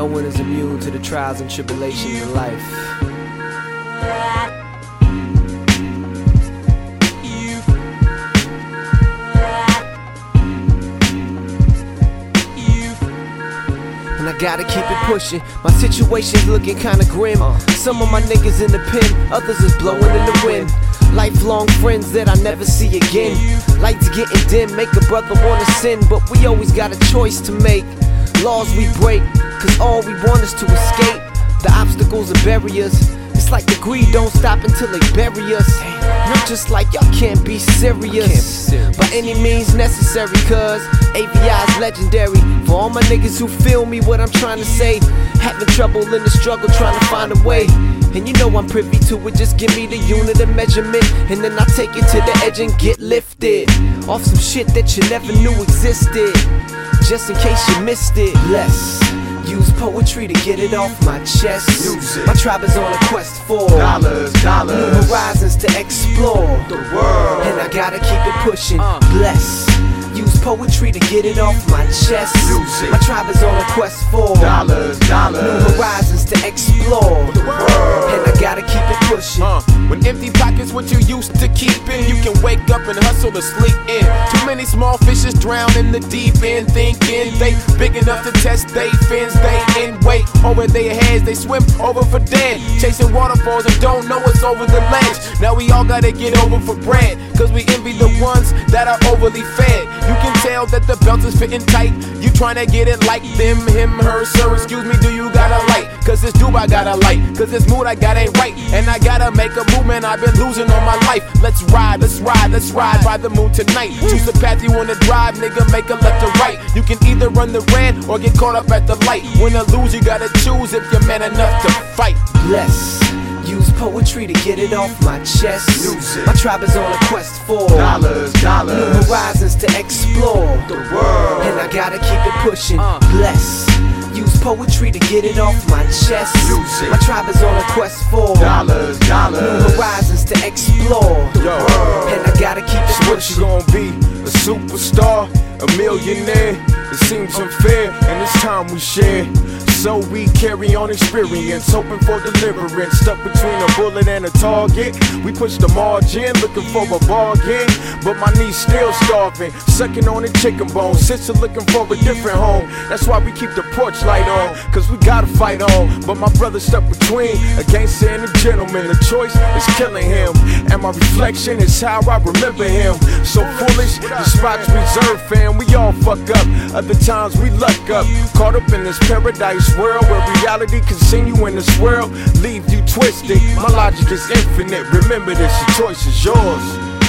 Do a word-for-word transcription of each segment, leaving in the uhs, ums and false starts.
No one is immune to the trials and tribulations of life. And I gotta keep it pushing. My situation's looking kinda grim. Some of my niggas in the pen, others is blowing in the wind. Lifelong friends that I never see again. Lights getting dim, make a brother wanna sin, but we always got a choice to make. Laws we break, cause all we want is to escape the obstacles and barriers. It's like the greed don't stop until they bury us. And I'm just like, y'all can't be serious by any means necessary, cause A V I is legendary. For all my niggas who feel me, what I'm trying to say, having trouble in the struggle, trying to find a way. And you know I'm privy to it, just give me the unit of measurement, and then I take it to the edge and get lifted off some shit that you never knew existed, just in case you missed it. Bless, use poetry to get it off my chest. My tribe is on a quest for dollars, dollars, new horizons to explore the world, and I gotta keep it pushing. Bless, use poetry to get it off my chest. Music. My tribe is on a quest for dollars, dollars, new horizons to explore the world, and I gotta keep it pushing. Uh, when empty pockets what you used to keeping, you can wake up and hustle to sleep in. Too many small fishes drown in the deep end, thinking they big enough to test they fins. They in weight over their heads, they swim over for dead, chasing waterfalls and don't know what's over the ledge. Now we all gotta get over for bread, cause we envy the ones that are overly fed. You can tell that the belt is fitting tight. You tryna get it like them, him, her, sir, excuse me, do you got a light? Cause this dude I got a light, cause this mood I got ain't right, and I gotta make a movement, I've been losing all my life. Let's ride, let's ride, let's ride by the moon tonight. Choose the path you wanna drive, nigga, make a left or right. You can either run the red or get caught up at the light. Win or lose, you gotta choose if you're man enough to fight. Bless, use poetry to get it off my chest. Music. My tribe is on a quest for dollars, dollars, new horizons to explore the world, and I gotta keep it pushing. Bless, use poetry to get it off my chest. Music. My tribe is on a quest for dollars, dollars, new horizons to explore Yo. and I gotta keep it So what pushing. you gonna be? A superstar? A millionaire? It seems unfair, and it's time we share. So we carry on experience, hoping for deliverance. Stuck between a bullet and a target, we push the margin, looking for a bargain. But my knees still starving, sucking on a chicken bone. Sister looking for a different home. That's why we keep the porch light on, cause we gotta fight on. But my brother stuck between a gangster and a gentleman. The choice is killing him, and my reflection is how I remember him. So foolish, the spot's reserved, fam. We all fuck up, other times we luck up. Caught up in this paradise world where reality continue in this world, leave you twisted. My logic is infinite, remember this, your choice is yours.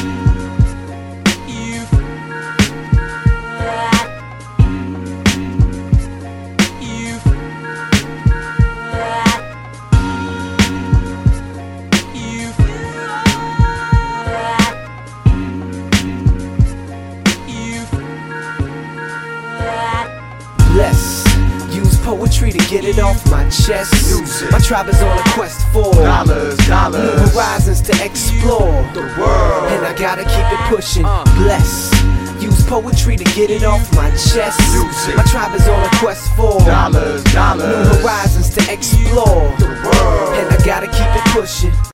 Bless, use poetry to get it off my chest. Music. My tribe is on a quest for dollars, new dollars, horizons to explore the world, and I gotta keep it pushing. Bless, use poetry to get it off my chest. Music. My tribe is on a quest for dollars, new dollars, horizons to explore the world. and I gotta keep it pushing.